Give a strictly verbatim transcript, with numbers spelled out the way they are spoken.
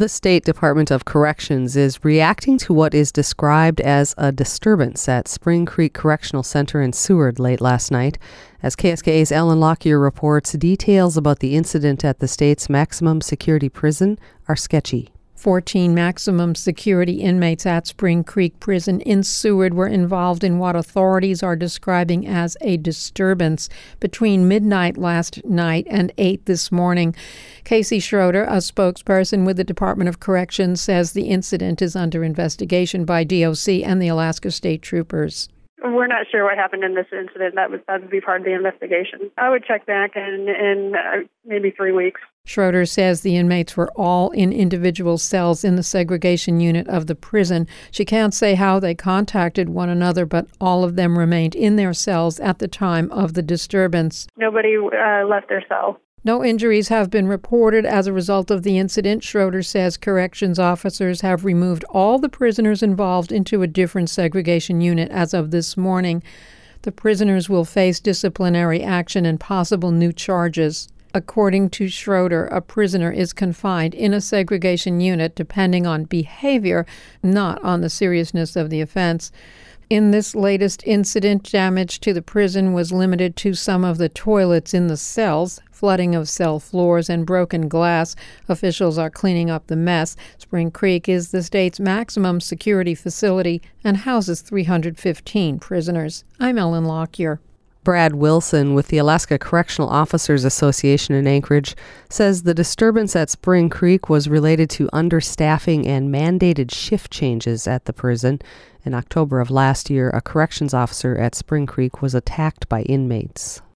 The State Department of Corrections is reacting to what is described as a disturbance at Spring Creek Correctional Center in Seward late last night. As K S K A's Ellen Lockyer reports, details about the incident at the state's maximum security prison are sketchy. fourteen maximum security inmates at Spring Creek Prison in Seward were involved in what authorities are describing as a disturbance between midnight last night and eight this morning. Casey Schroeder, a spokesperson with the Department of Corrections, says the incident is under investigation by D O C and the Alaska State Troopers. We're not sure what happened in this incident. That would, that would be part of the investigation. I would check back in, in uh, maybe three weeks. Schroeder says the inmates were all in individual cells in the segregation unit of the prison. She can't say how they contacted one another, but all of them remained in their cells at the time of the disturbance. Nobody uh, left their cell. No injuries have been reported as a result of the incident. Schroeder says corrections officers have removed all the prisoners involved into a different segregation unit as of this morning. The prisoners will face disciplinary action and possible new charges. According to Schroeder, a prisoner is confined in a segregation unit depending on behavior, not on the seriousness of the offense. In this latest incident, damage to the prison was limited to some of the toilets in the cells, flooding of cell floors, and broken glass. Officials are cleaning up the mess. Spring Creek is the state's maximum security facility and houses three hundred fifteen prisoners. I'm Ellen Lockyer. Brad Wilson with the Alaska Correctional Officers Association in Anchorage says the disturbance at Spring Creek was related to understaffing and mandated shift changes at the prison. In October of last year, a corrections officer at Spring Creek was attacked by inmates.